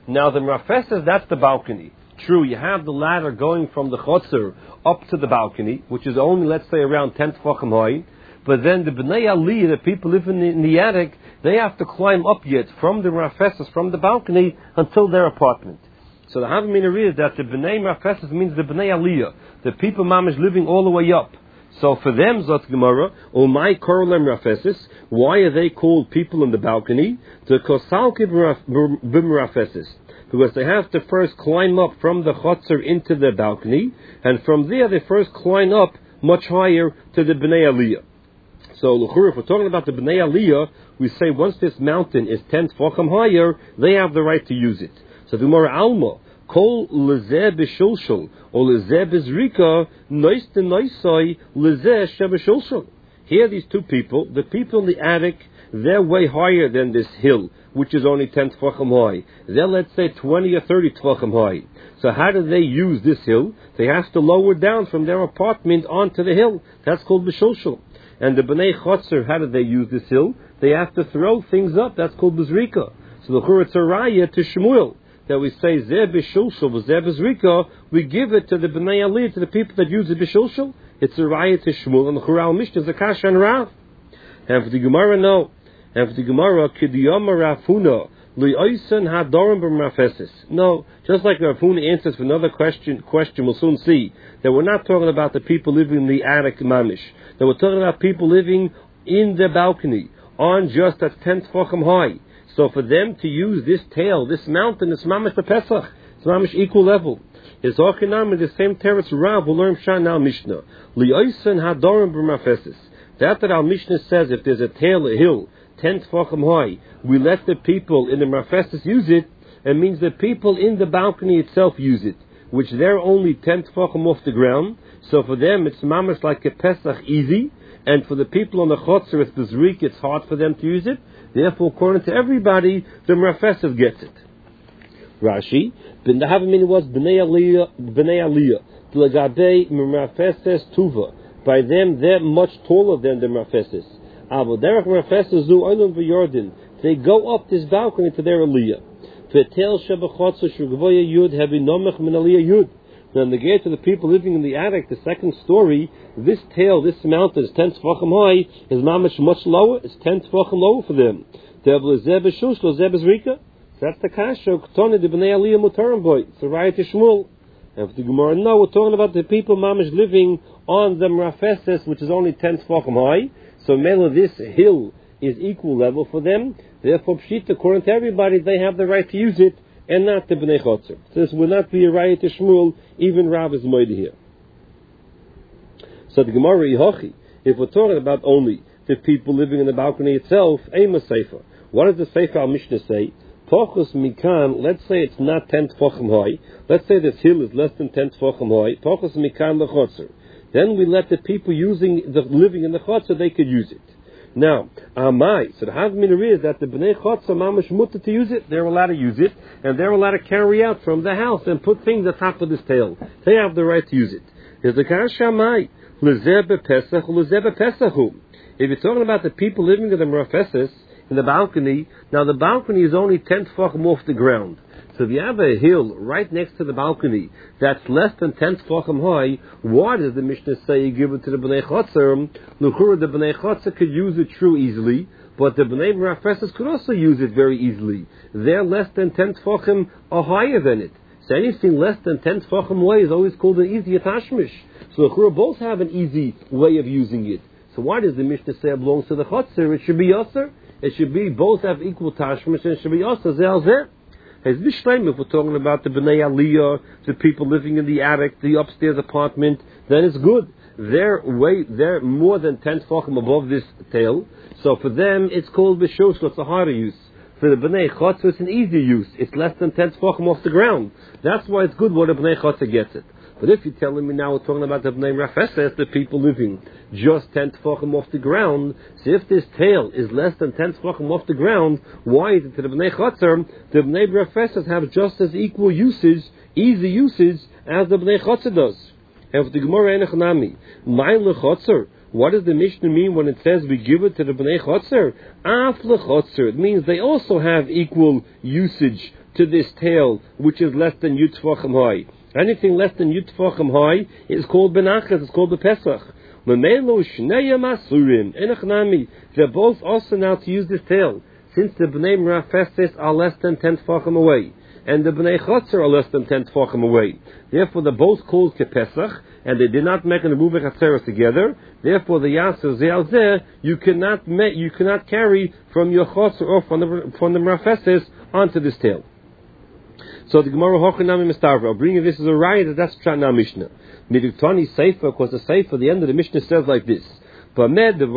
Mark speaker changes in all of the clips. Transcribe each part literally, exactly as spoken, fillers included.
Speaker 1: Now the Merafeses, that's the balcony. True, you have the ladder going from the chotzer up to the balcony, which is only, let's say, around ten tefachim high. But then the Bnei Ali, the people living in the attic, they have to climb up yet from the Merafeses, from the balcony, until their apartment. So the Havamina is that the Bnei Merafeses means the Bnei Aliyah, the people mamish living all the way up. So for them, Zot Gemara, Omai Korolem Merafeses, why are they called people in the balcony? The Kosalki B'Merafeses. Because they have to first climb up from the chotzer into the balcony, and from there they first climb up much higher to the Bnei Aliyah. So, L'chur, if we're talking about the Bnei Aliyah, we say once this mountain is ten tefachim higher, they have the right to use it. So, the Gemara Alma, Kol lezeh b'shulshul, or lezeh b'zrika, nois de noisai, lezeh sheb'shulshul. Here, these two people, the people in the attic, they're way higher than this hill, which is only ten tefachim high. They're, let's say, twenty or thirty tefachim high. So how do they use this hill? They have to lower down from their apartment onto the hill. That's called b'shulshul. And the Bnei Chotzer, how do they use this hill? They have to throw things up. That's called b'zrika. So the Churetz Araya to Shmuel, that we say zeh b'shulshul, zeh b'zrika, we give it to the Bnei Aliyah, to the people that use the b'shulshul. It's a raya to Shmuel, and the Chural Mishnah is a kasha and Rav. And for the Gemara, no. And for the Gemara, Kidiyama Rafuna, Li'oisen Hadorim B'Merafeses. No, just like Rav Huna answers for another question, question we'll soon see, that we're not talking about the people living in the attic mamish. That we're talking about people living in the balcony, on just at ten tefachim high. So for them to use this tail, this mountain, it's mamish b'Pesach. It's mamish equal level. It's Ochinam in the same teretz Rav, we'll learn Shan al Mishnah. Li'oisen Hadorim B'Merafeses. That that our Mishnah says, if there's a tail, a hill, ten tefachim high, we let the people in the Merafeses use it, it means the people in the balcony itself use it, which they're only ten tefachim off the ground. So for them, it's mamash like a Pesach easy, and for the people on the chotzer, it's bezrik, it's hard for them to use it. Therefore, according to everybody, the Merafeses gets it. Rashi, the Havamina was Bnei Aliyah, Bnei Aliyah, L'gadei Merafeses Tuva. By them, they're much taller than the Merafeses. Avoderach Merafeses zu Oilum v'Yordin. They go up this balcony to their Aliyah. V'tel shebachotzer shugvoya yud hebinomech min Aliyah yud. Now, in the gate of the people living in the attic, the second story, this tail, this mountain is ten tefachim high, is mamish much lower, it's ten tefachim lower for them. So that's the kasha, Ketone de Bnei Aliyah mutarim boy. It's a riot to Shmuel. And for the Gemara, no, we're talking about the people mamish living on the Merafeses, which is only ten tefachim high. So, mela, this hill is equal level for them. Therefore, pshita, according to everybody, they have the right to use it, and not the Bnei Chotzer. So this will not be a riot to Shmuel, even Rav is moide here. So the Gemara Yehochi, if we're talking about only the people living in the balcony itself, Ema Sefer. What does the Sefer al Mishnah say? Tochus Mikan, let's say it's not ten tefachim high. Let's say this hill is less than ten tefachim high. Tochus Mikan lechotzer. Then we let the people using the living in the chotzer, they could use it. Now, Amai, so the Havamina is that the Bnei Chotzer mamash mutter to use it, they're allowed to use it, and they're allowed to carry out from the house and put things on top of this tail. They have the right to use it. Here's the kasha Amai, lezeh b'Pesach, lezeh b'Pesachu. If you're talking about the people living in the Merafeses, in the balcony, now the balcony is only ten tefachim off the ground. So if you have a hill right next to the balcony that's less than ten tefachim high, why does the Mishnah say you give it to the Bnei Chotzer? L'chura, the Bnei Chotzer could use it true easily, but the Bnei Merafeses could also use it very easily. They're less than ten tefachim or higher than it. So anything less than ten tefachim away is always called an easy tashmish. So l'chura both have an easy way of using it. So why does the Mishnah say it belongs to the Chotzer? It should be Yosser. It should be both have equal tashmish, and it should be Yosser zel zeh. As Mishlaim, if we're talking about the Bnei Aliyah, the people living in the attic, the upstairs apartment, then it's good. They're way, they're more than ten tefachim above this tail. So for them, it's called b'shosh, it's a harder use. For the Bnei Chotzer, it's an easy use. It's less than ten tefachim off the ground. That's why it's good when the Bnei Chotzer gets it. But if you're telling me now we're talking about the Bnei Merafeses, the people living just ten tefachim off the ground, so if this tail is less than ten tefachim off the ground, why is it to the Bnei Chotzer? The Bnei Merafeses have just as equal usage, easy usage, as the Bnei Chotzer does. And for the Gemara Enechnami, my lechotzer, what does the Mishnah mean when it says we give it to the Bnei Chotzer? Af lechotzer, it means they also have equal usage to this tail, which is less than Yud Tfachim high. Anything less than Yud Tfachim high is called Benachas, it's called the Pesach. They're both also now to use this tail, since the Bnei Merafeses are less than ten Tfachim away, and the Bnei Chotzer are less than ten Tfachim away. Therefore, they're both called Kepesach, and they did not make an Aruva Chatzeres together. Therefore, the Yasser Zeal Zeh, you cannot make, you cannot carry from your Chotzer or from the from the Merafeses onto this tail. So the Gemara Hochanami Mistavra, I'll bring you this as a riot that that's Pshat Mishnah. Miduktani Sefer, because the Sefer, the end of the Mishnah says like this. When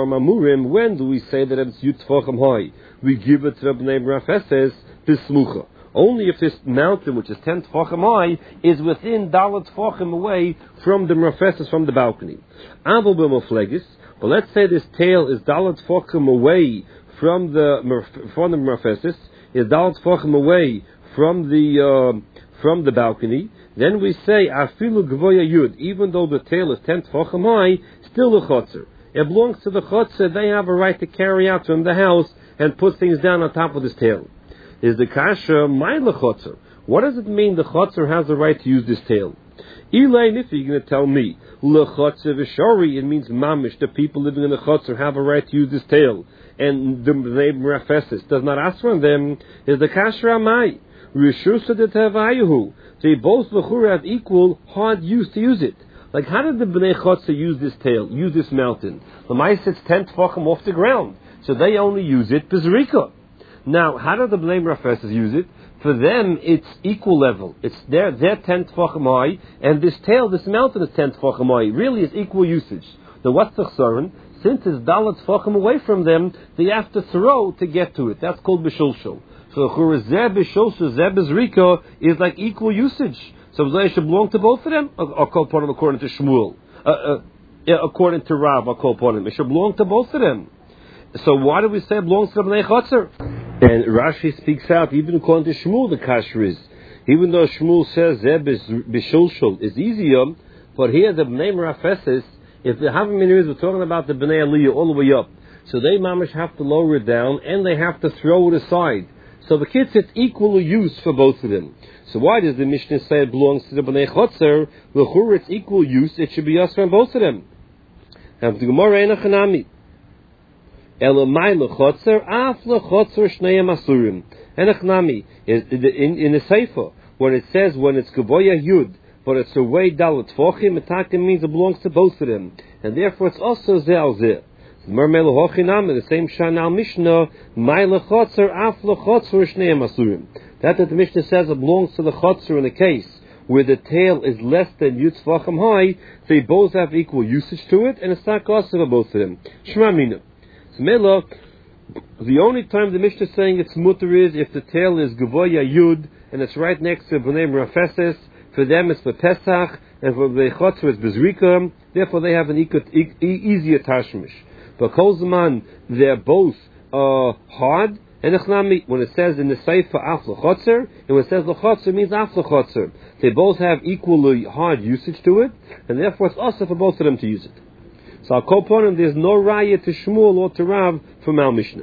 Speaker 1: do we say that it's Yud Tfachim high? We give it to the Bnei Merafeses Bismucha. Only if this mountain, which is ten Tfachim high, is within Dalet Tfachim away from the Merafeses, from the balcony. But let's say this tail is Dalet Tfachim away from the from the Merafeses, is Dalet Tfachim away from the uh, from the balcony. Then we say Afilu Gvoya Yud, even though the tail is ten Tfachim high, still a Chotzer. It belongs to the Chotzer. They have a right to carry out from the house and put things down on top of this tail. Is the kasha my lechotzer? What does it mean the chotzer has the right to use this tail? Elaine, if you're going to tell me lechotzer v'shori, it means mamish. The people living in the chotzer have a right to use this tail, and the neighbor Merafeses does not ask from them. Is the kasha amai rishusa de tevayahu? They both lechura have equal hard use to use it. Like, how did the bnei chotzer use this tail? Use this mountain? The mice sits ten tefachim off the ground, so they only use it bezrika. Now, how do the Bnei Merafeses use it? For them, it's equal level. It's their their ten tefachim high, and this tail, this mountain is ten tefachim high. Really, is equal usage. So what's the chsaron? Since it's dalat tefachim away from them, they have to throw to get to it. That's called b'shulshul. So chura zeh b'shulshul, zeh b'zrika is like equal usage. So they should belong to both of them. I'll call upon them according to Shmuel. Uh, uh, yeah, according to Rav, I'll call upon them. It should belong to both of them. So why do we say it belongs to the Bnei Chotzer? And Rashi speaks out, even according to Shmuel, the kasher is, even though Shmuel says Zeh b'shulshul is easier, but here the Bnei Merafeses, if the Havim Miniriz, we're talking about the Bnei Aliyah all the way up, so they mamish have to lower it down and they have to throw it aside. So the kids, it's equal use for both of them. So why does the Mishnah say it belongs to the Bnei Chotzer? L'chur, it's equal use, it should be us on both of them. And the Gemara Ein Achanami. Elamai lechotzer, af lechotzer shnei masurim. Enachnami is in in the Sefer when it says when it's Gavoya Yud, but it's a way dalet tfachim. It means it belongs to both of them, and therefore it's also zeal zeh. Mermel hochinam in the same Shanal Mishnah, mai lechotzer, af lechotzer shnei masurim. That that the Mishnah says it belongs to the chotzer in a case where the tail is less than Yud Tfachim high. They both have equal usage to it, and it's not cost for both of them. Shema mina. Mela, the only time the Mishnah is saying it's mutter is if the tail is Gavoya Yud and it's right next to Bnei Merafeses. For them it's for Pesach, and for the Chotzer it's Bezrika. Therefore they have an e- e- easier tashmish. But Kolzman, they're both uh, hard. And when it says in the Sefer Af L'Chotzer, and when it says L'Chotzer, it means Af L'Chotzer. They both have equally hard usage to it, and therefore it's also for both of them to use it. So I'll call upon him, there's no raya to Shmuel or to Rav from our Mishnah.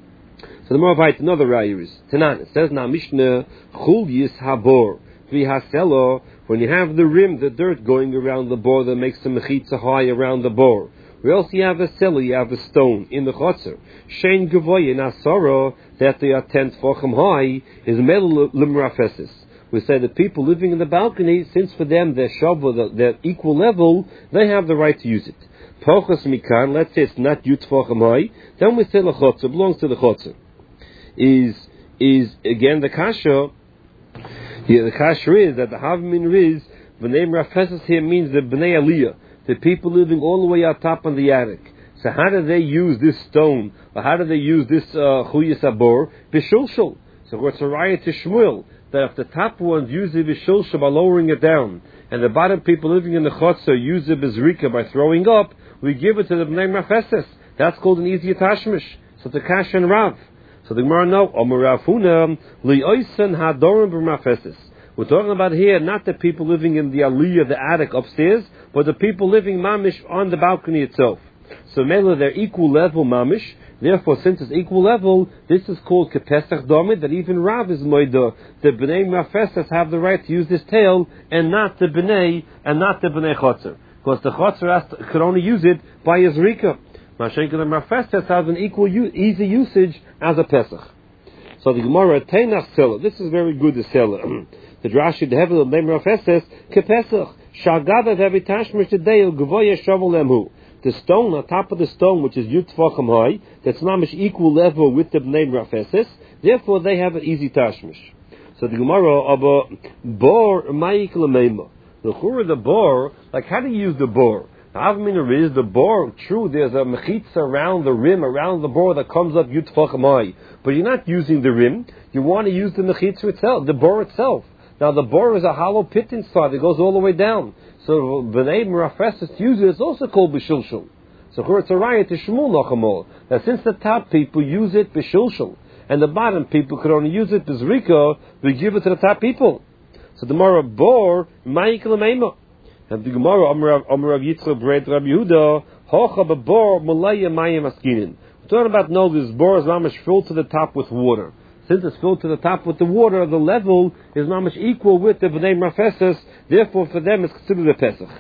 Speaker 1: So the Moravite, another raya is, Tanan, it says in our Mishnah, Chul Yis Habor, V'Haselo, when you have the rim, the dirt going around the bore that makes the mechitza high around the bore. Or else you have a cellar, you have a stone in the chotzer. Shein Gavoy in Asara, that they are ten tefachim high, is Mel Limrafesis. We say the people living in the balcony, since for them they're shavu, they're equal level, they have the right to use it. Pochas mikan, let's say it's not Yud Tfachim high, then we say lechotzer, belongs to the chotzer. Is, is again the kasha, yeah, the kasha is that the Havmin Riz, the name Rafeses here means the Bnei Aliyah, the people living all the way up top on the attic. So how do they use this stone, or how do they use this Chuyas Abor? B'shulshul. So what's a riot to Shmuel, that if the top ones use the B'shulshul by lowering it down, and the bottom people living in the chotzer use the bezrika by throwing up, we give it to the Bnei Merafeses. That's called an easy tashmish. So the Kash and Rav. So the Gemara no, Omer Rafuna, Li'oisen Hadorim B'Merafeses. We're talking about here not the people living in the aliyah, the attic upstairs, but the people living mamish on the balcony itself. So Mela, they're equal level mamish. Therefore, since it's equal level, this is called Kepesach Domid, that even Rav is Moida. The B'nai Mafesas have the right to use this tail, and not the B'nai, and not the B'nai Chotzer. Because the Chotzer could only use it by his Rika. Mashenka the Mafesas has an equal, easy usage as a Pesach. So the Gemara, Teinach Selah, this is very good, the Selah. The Drashi, the Hevel of Neimer of Esses, Kepesach, Shagadat Hevi Tashmish Tadeo, Gvoya Shovel Lemhu. The stone, on top of the stone, which is Yud Tvachim High, that's namish equal level with the Neimer of Esses, therefore they have an easy Tashmish. So the Gemara, Abba, Bor, Ma'ik Lemeima. The Chura, the Bor, like how do you use the Bor? Avmina is the bor. True, there's a mechitza around the rim, around the bor that comes up Yud Tvachim High. But you're not using the rim. You want to use the mechitza itself, the bor itself. Now the bor is a hollow pit inside. It goes all the way down. So B'nai Merafeses to use it, it's also called B'shulshul. So here it's a riot to Shmuel Nachamol. That since the top people use it B'shulshul, and the bottom people could only use it B'zrika, we give it to the top people. So the Mara bor, Ma'ik L'meima. And the Gemara, Amar Rav Yitzchak B'reit Rabbi Yehuda, Hocha b'bor Malaya Mayim Askinin. We're talking about, no, this bor is mamish filled to the top with water. Since it's filled to the top with the water, the level is mamish equal with the B'nai Merafeses. Therefore, for them, it's considered a Pesach.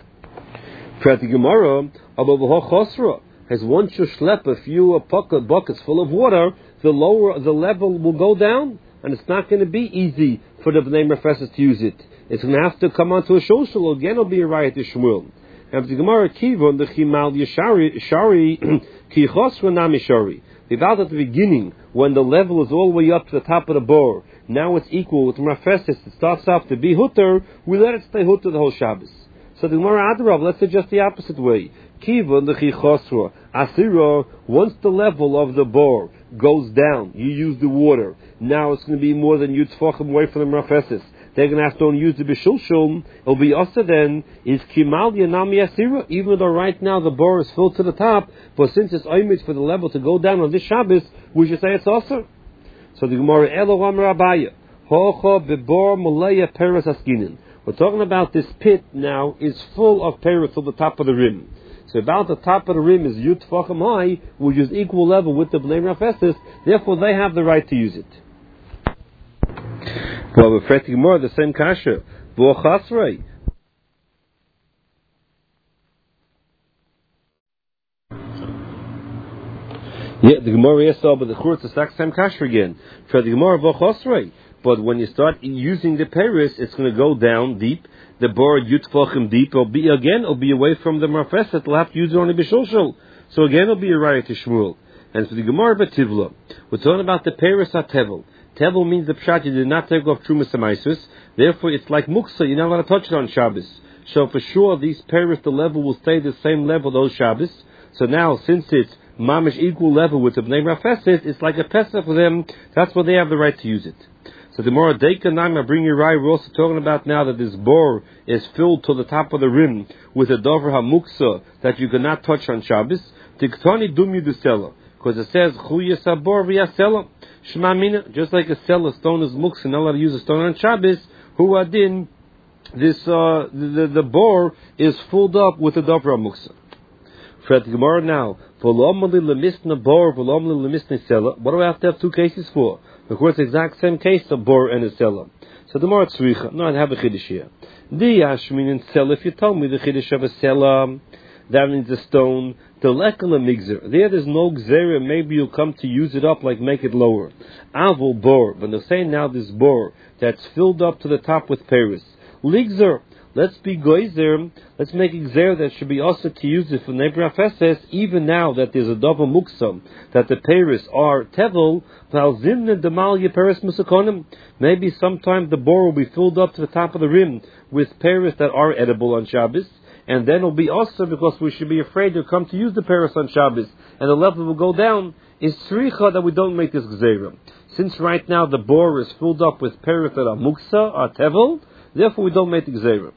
Speaker 1: For the Gemara, Abba B'ho Chosra, has one should schlep a few buckets full of water, the lower the level will go down, and it's not going to be easy for the B'nai Merafeses to use it. It's going to have to come onto a shulshul. Again, it'll be a riot to Shmuel. And the Gemara Kivon, the Chimal Yeshari, Shari, Ki Chosra Nami Shari. About at the beginning, when the level is all the way up to the top of the bor, now it's equal with Merafeses. It starts off to be Hutter, we let it stay Hutter the whole Shabbos. So the Gemara Adarav, let's say just the opposite way. Kivon, the Chi Chosra, Asira, once the level of the bor goes down, you use the water. Now it's going to be more than Yud Tvachim away from the Merafeses. They're going to have to only use the B'shulshul. It'll be also then, is Kimal Yanami Asira, even though right now the bor is filled to the top, but since it's oimid for the level to go down on this Shabbos, we should say it's also. So the Gemara, Eloham Rabaya, Hocha Bebor Malaya Peres Askinin. We're talking about this pit now is full of peres to the top of the rim. So about the top of the rim is Yud Tvachim High, which is equal level with the B'nai Merafeses, therefore they have the right to use it. Well, we're fretting more the same kasha. V'ochasrei. Yeah, the Gemara yes, but the Chur it's the exact same kasha again. For the Gemara v'ochasrei. But when you start using the peris, it's going to go down deep. The bor Yud Tvachim deep. It'll be again. It'll be away from the Merafeses. It'll have to use it only b'shulshul. So again, it'll be a riot to Shmuel. And for the Gemara b'tivla, we're talking about the peris atevel. Tevel means the pshat you did not take off Trumas Amaisus. Therefore, it's like muksa. You're not allowed to touch it on Shabbos. So for sure, these peris, the level will stay the same level those Shabbos. So now, since it's mamish equal level with the B'nai Merafeses, it's like a Pesach for them. That's why they have the right to use it. So the more Deika Naima bring your right. We're also talking about now that this bor is filled to the top of the rim with a dover hamuksa that you cannot touch on Shabbos. Tiktani dumi dusela. Because it says, Chuyas habor v'yasela. Shema mina, just like a cell, a stone is muksa, not allowed to use a stone on Shabbos. Hu adin, this, uh, the, the, the bor is filled up with a dobra muksa. For the Gemara now, V'lomali lemisna bor, v'lomali lemisna sela. What do I have to have two cases for? Of course, the exact same case, a bor and a sela. So the Gemara tzricha, no, I have a chiddush here. Di yashmin and sela, if you told me the chiddush of a sela, that means a stone. The lekala migzer. There, there's no gzera. Maybe you'll come to use it up, like make it lower. Avol bor. But they're saying now this bor that's filled up to the top with peris. Ligzer. Let's be goizer. Let's make a gzera that should be also to use it for Merafeses. Even now that there's a double muksam that the peris are tevel. Valzimne demalya peris musakonim. Maybe sometime the bor will be filled up to the top of the rim with peris that are edible on Shabbos. And then it'll be also because we should be afraid to come to use the peris on Shabbos, and the level will go down. Is tzricha that we don't make this gzeira. Since right now the bor is filled up with peris that are muksa, are tevel, therefore we don't make the gzeira.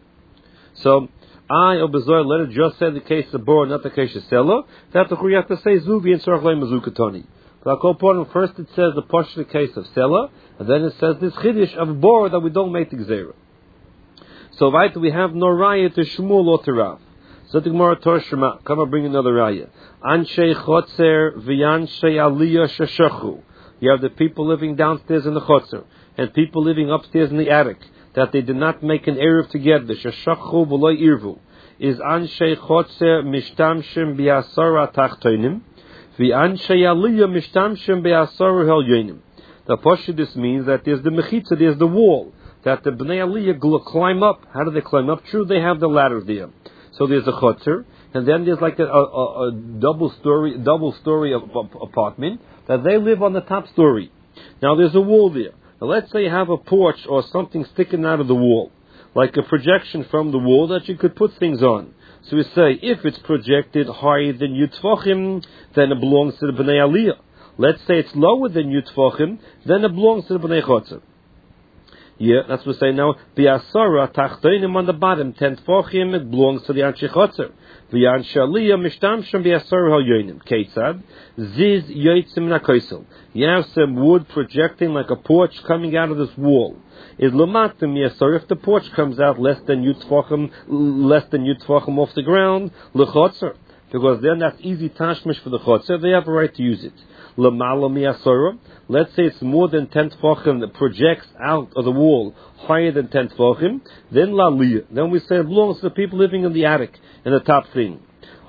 Speaker 1: So, I, Obazor, let it just say the case of bor, not the case of sela. That the you have to say zuvi and sorach leim mazukatoni. But I'll call upon first it says the partial case of sela, and then it says this chiddush of bor that we don't make the gzeira. So right, we have no raya to Shmuel or to Rav. So the Gemara Torah Shema. Come and bring another raya. Anshe chotzer v'yanshe aliyah sheshachu. You have the people living downstairs in the chotzer and people living upstairs in the attic that they did not make an eruv together. Sheshachu v'loy irvu. Is anshe chotzer mishtamshim bi'asara tachtoinim v'anshe aliyah mishtamshim bi'asara helyonim. The Pasha, this means that there's the mechitza, there's the wall that the Bnei Aliyah climb up. How do they climb up? True, they have the ladder there. So there's a chotzer, and then there's like a, a, a double story, double story of, of apartment that they live on the top story. Now there's a wall there. Now let's say you have a porch or something sticking out of the wall, like a projection from the wall that you could put things on. So we say if it's projected higher than Yutfachim, then it belongs to the Bnei Aliyah. Let's say it's lower than Yutfachim, then it belongs to the Bnei Chotzer. Yeah, that's what we say now. Bi'asara tachtoinim on the bottom, ten tfachim, it belongs to the Anshe Chotzer. V'yanshe aliyah mishtamshim bi'asara halyonim. Keitzad ziz yotzim nakoisel. You have some wood projecting like a porch coming out of this wall. Is lamatim yasar, if the porch comes out less than Yutfachim, less than Yutfachim off the ground, l'chotzer. Because then that's easy tashmish for the chotzer, they have a right to use it. Let's say it's more than ten tefachim that projects out of the wall, higher than ten tefachim, then la liyah. Then we say it belongs to the people living in the attic, in the top thing.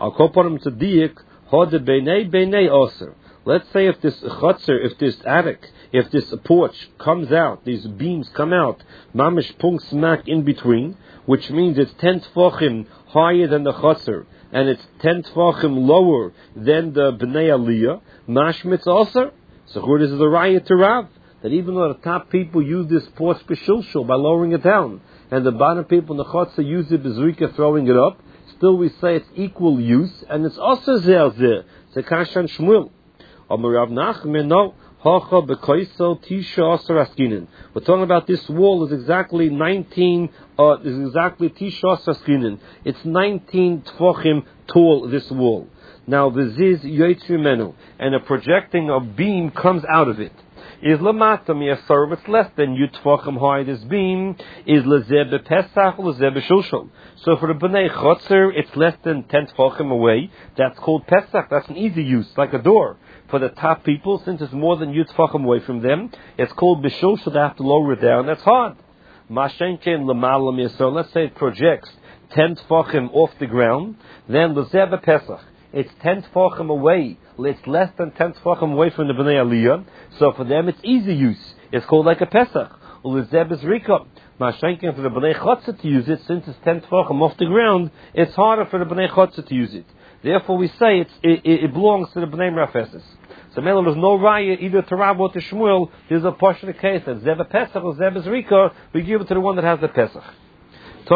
Speaker 1: Let's say if this chotzer, if this attic, if this porch comes out, these beams come out, mamish pung smack in between, which means it's ten tefachim higher than the chotzer, and it's ten tefachim lower than the Bnei Aliyah, mashmitz also. So here this is a raya to Rav, that even though the top people use this porch b'shulshul by lowering it down, and the bottom people in the chotzer use it b'zrika throwing it up, still we say it's equal use, and it's also zer zer. It's a kashan shmuel. Amar Rav Nachman, no. We're talking about this wall is exactly nineteen, uh, is exactly Tisha Saskinin. It's nineteen tfachim tall, this wall. Now, the ziz yotzri menu, and a projecting of beam comes out of it. Is lamatam yasar, it's less than yutfachim high, this beam, is lezeh bepesach, lezeh b'shulshul. So for the Bnei Chotzer, it's less than ten tfachim away. That's called pesach, that's an easy use, like a door. For the top people, since it's more than yutfachim away from them, it's called b'shul, so they have to lower it down. That's hard. Mashenken l'malam yasar. Let's say it projects ten tfachim off the ground, then l'zeh b'pesach. It's ten tfachim away. It's less than ten tfachim away from the Bnei Aliyah. So for them, it's easy use. It's called like a pesach. L'zeh b'zrika. Mashenken for the Bnei Chotzer to use it, since it's ten tfachim off the ground, it's harder for the Bnei Chotzer to use it. Therefore, we say it's, it, it, it belongs to the Bnei Rafeses. So, Mela, there's no raya either to Rav or to Shmuel. There's a portion of the case that Zeb Pesach or Zeb Zrika, we give it to the one that has the Pesach.